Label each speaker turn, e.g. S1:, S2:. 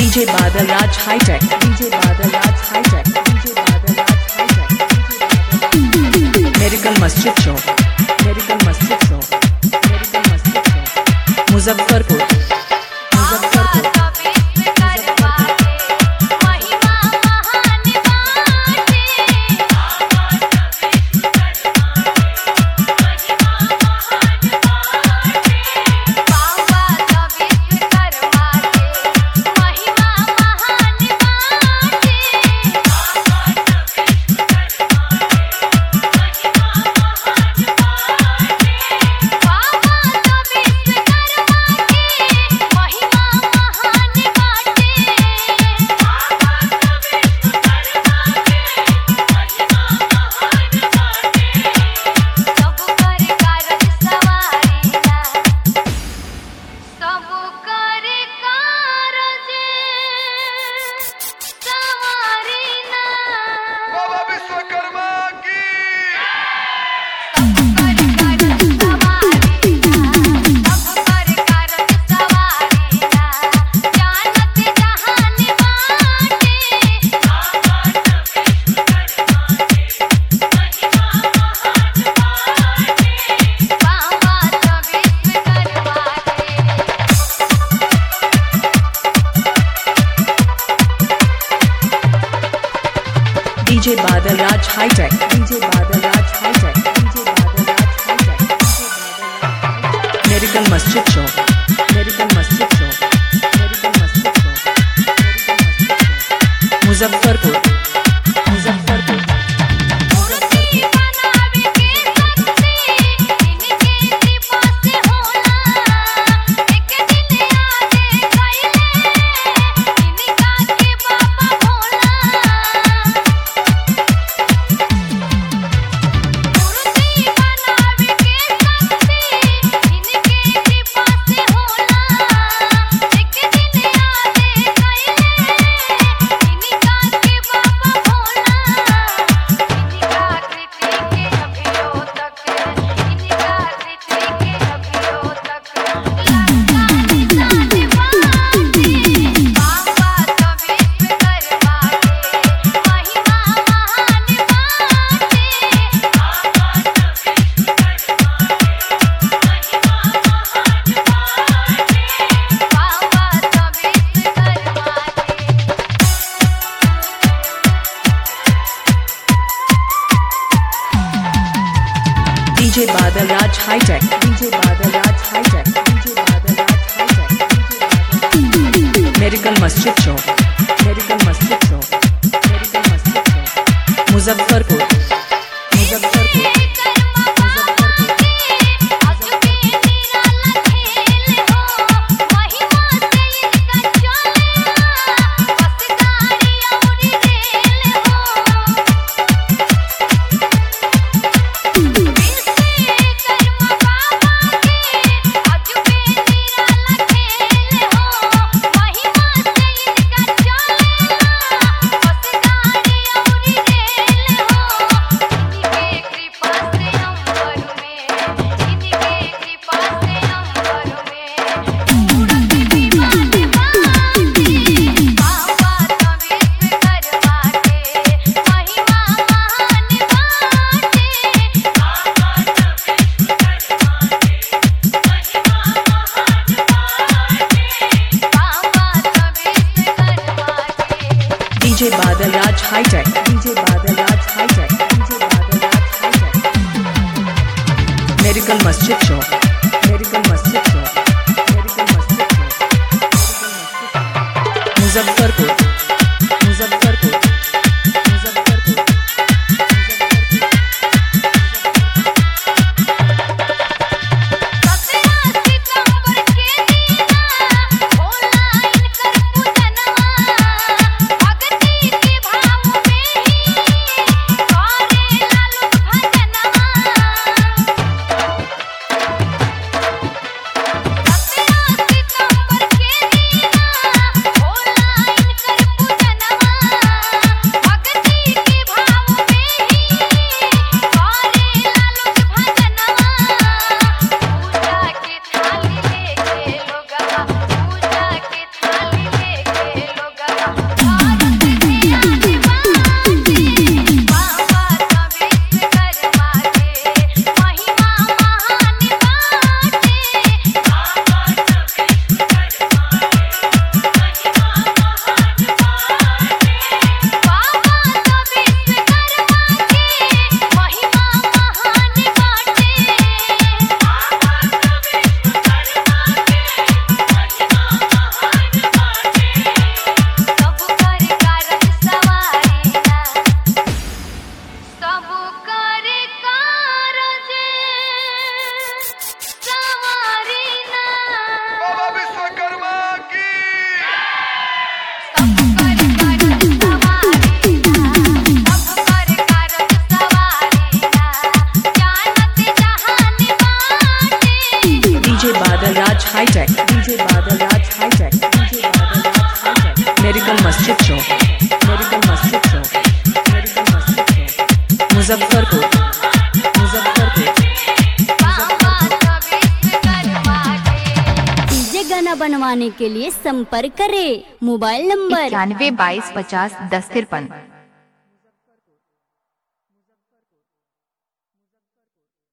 S1: DJ Badal Raj High Tech, DJ Badal Raj High Tech, DJ Badal Raj High Tech, Miracle Masjid Chowk, Miracle Masjid Chowk, Miracle Masjid Chowk, Muzaffarpur, Muzaffarpur. DJ Badal Raj High Tech, DJ Badal Raj High Tech, DJ Badal Raj High Tech, Miracle Masjid Chowk, Miracle Masjid Chowk, Miracle Masjid Chowk, Muzaffarpur, Muzaffarpur. DJ Badal Raj High Tech, DJ Badal Raj High Tech, DJ Badal Raj High Tech, Miracle Masjid Chowk, Miracle Masjid Chowk, Miracle Masjid Chowk, Muzaffarpur, Muzaffarpur. DJ Badal Raj High Tech, DJ Badal Raj High Tech, DJ Badal Raj High Tech, Miracle Masjid Chowk, Miracle Masjid Chowk, Miracle Masjid Chowk, Muzaffarpur, Muzaffarpur, Muzaffarpur. DJ Badal Raj hitech, DJ Badal Raj hitech, medical मस्जिद चौक, medical मस्जिद चौक, medical मस्जिद चौक, Muzaffarpur, Muzaffarpur.
S2: DJ गाना बनवाने के लिए संपर्क करें। Mobile number
S3: 91 22 50 10 53।